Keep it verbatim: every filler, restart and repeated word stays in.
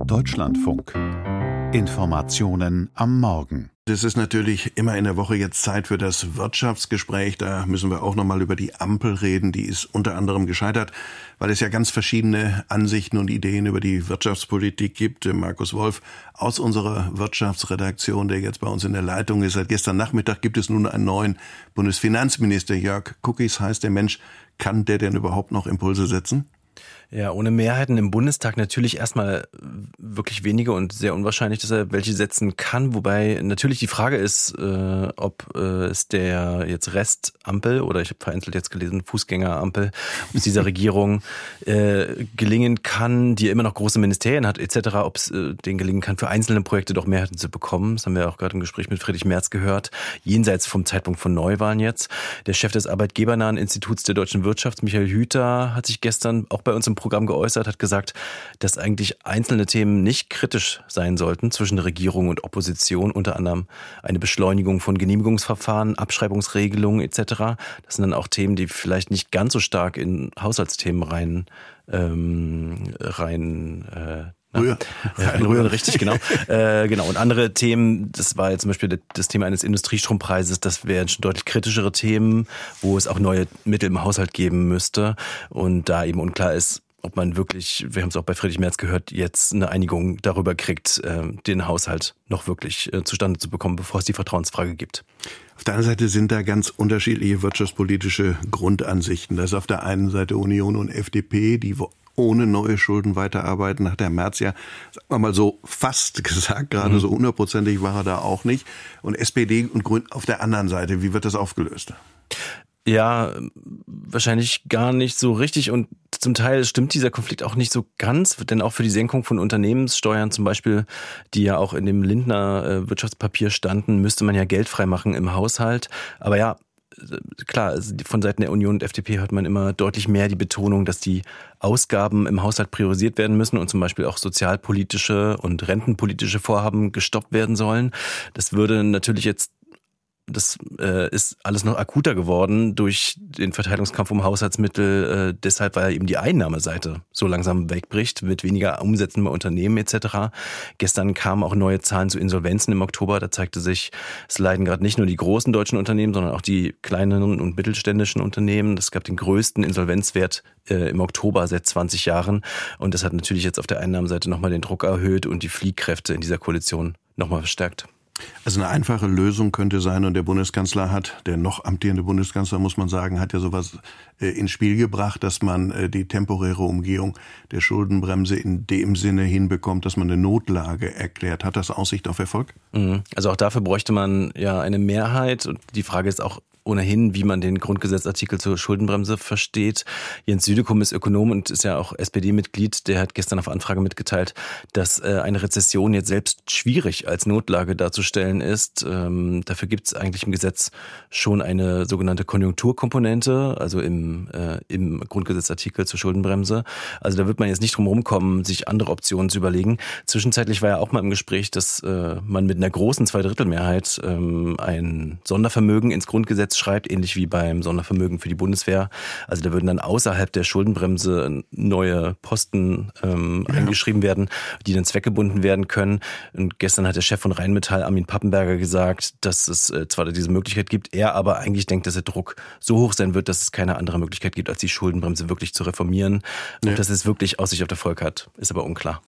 Deutschlandfunk. Informationen am Morgen. Das ist natürlich immer in der Woche jetzt Zeit für das Wirtschaftsgespräch. Da müssen wir auch nochmal über die Ampel reden. Die ist unter anderem gescheitert, weil es ja ganz verschiedene Ansichten und Ideen über die Wirtschaftspolitik gibt. Markus Wolf aus unserer Wirtschaftsredaktion, der jetzt bei uns in der Leitung ist. Seit gestern Nachmittag gibt es nun einen neuen Bundesfinanzminister. Jörg Kukies heißt der Mensch. Kann der denn überhaupt noch Impulse setzen? Ja, ohne Mehrheiten im Bundestag natürlich erstmal wirklich wenige und sehr unwahrscheinlich, dass er welche setzen kann. Wobei natürlich die Frage ist, äh, ob äh, es der jetzt Restampel oder ich habe vereinzelt jetzt gelesen Fußgängerampel, ob es dieser Regierung äh, gelingen kann, die ja immer noch große Ministerien hat et cetera, ob es äh, denen gelingen kann, für einzelne Projekte doch Mehrheiten zu bekommen. Das haben wir auch gerade im Gespräch mit Friedrich Merz gehört. Jenseits vom Zeitpunkt von Neuwahlen jetzt. Der Chef des Arbeitgebernahen Instituts der deutschen Wirtschaft, Michael Hüter, hat sich gestern auch bei uns im Programm geäußert, hat gesagt, dass eigentlich einzelne Themen nicht kritisch sein sollten zwischen Regierung und Opposition, unter anderem eine Beschleunigung von Genehmigungsverfahren, Abschreibungsregelungen et cetera. Das sind dann auch Themen, die vielleicht nicht ganz so stark in Haushaltsthemen rein ähm, rein äh, Rühren. Ja, rühren, richtig, genau. äh, genau. Und andere Themen, das war jetzt zum Beispiel das Thema eines Industriestrompreises, das wären schon deutlich kritischere Themen, wo es auch neue Mittel im Haushalt geben müsste. Und da eben unklar ist, ob man wirklich, wir haben es auch bei Friedrich Merz gehört, jetzt eine Einigung darüber kriegt, den Haushalt noch wirklich zustande zu bekommen, bevor es die Vertrauensfrage gibt. Auf der anderen Seite sind da ganz unterschiedliche wirtschaftspolitische Grundansichten. Das ist auf der einen Seite Union und F D P, die ohne neue Schulden weiterarbeiten. Hat der Merz ja, sagen wir mal so, fast gesagt, gerade mhm. so hundertprozentig war er da auch nicht. Und S P D und Grün auf der anderen Seite, wie wird das aufgelöst? Ja, wahrscheinlich gar nicht so richtig und zum Teil stimmt dieser Konflikt auch nicht so ganz, denn auch für die Senkung von Unternehmenssteuern zum Beispiel, die ja auch in dem Lindner Wirtschaftspapier standen, müsste man ja Geld freimachen im Haushalt. Aber ja, klar, von Seiten der Union und F D P hört man immer deutlich mehr die Betonung, dass die Ausgaben im Haushalt priorisiert werden müssen und zum Beispiel auch sozialpolitische und rentenpolitische Vorhaben gestoppt werden sollen. Das würde natürlich jetzt Das äh, ist alles noch akuter geworden durch den Verteilungskampf um Haushaltsmittel, äh, deshalb, weil eben die Einnahmeseite so langsam wegbricht, mit weniger Umsätzen bei Unternehmen et cetera. Gestern kamen auch neue Zahlen zu Insolvenzen im Oktober. Da zeigte sich, es leiden gerade nicht nur die großen deutschen Unternehmen, sondern auch die kleineren und mittelständischen Unternehmen. Es gab den größten Insolvenzwert äh, im Oktober seit zwanzig Jahren. Und das hat natürlich jetzt auf der Einnahmenseite nochmal den Druck erhöht und die Fliehkräfte in dieser Koalition nochmal verstärkt. Also eine einfache Lösung könnte sein, und der Bundeskanzler hat, der noch amtierende Bundeskanzler, muss man sagen, hat ja sowas äh, ins Spiel gebracht, dass man äh, die temporäre Umgehung der Schuldenbremse in dem Sinne hinbekommt, dass man eine Notlage erklärt. Hat das Aussicht auf Erfolg? Also auch dafür bräuchte man ja eine Mehrheit, und die Frage ist auch ohnehin, wie man den Grundgesetzartikel zur Schuldenbremse versteht. Jens Südekum ist Ökonom und ist ja auch S P D-Mitglied. Der hat gestern auf Anfrage mitgeteilt, dass eine Rezession jetzt selbst schwierig als Notlage darzustellen ist. Ähm, dafür gibt es eigentlich im Gesetz schon eine sogenannte Konjunkturkomponente, also im, äh, im Grundgesetzartikel zur Schuldenbremse. Also da wird man jetzt nicht drum rumkommen, sich andere Optionen zu überlegen. Zwischenzeitlich war ja auch mal im Gespräch, dass äh, man mit einer großen Zweidrittelmehrheit ähm, ein Sondervermögen ins Grundgesetz schreibt, ähnlich wie beim Sondervermögen für die Bundeswehr. Also da würden dann außerhalb der Schuldenbremse neue Posten ähm, ja. eingeschrieben werden, die dann zweckgebunden werden können. Und gestern hat der Chef von Rheinmetall, Armin Pappenberger, gesagt, dass es äh, zwar diese Möglichkeit gibt, er aber eigentlich denkt, dass der Druck so hoch sein wird, dass es keine andere Möglichkeit gibt, als die Schuldenbremse wirklich zu reformieren. Ja. Ob das jetzt wirklich Aussicht auf Erfolg hat, ist aber unklar.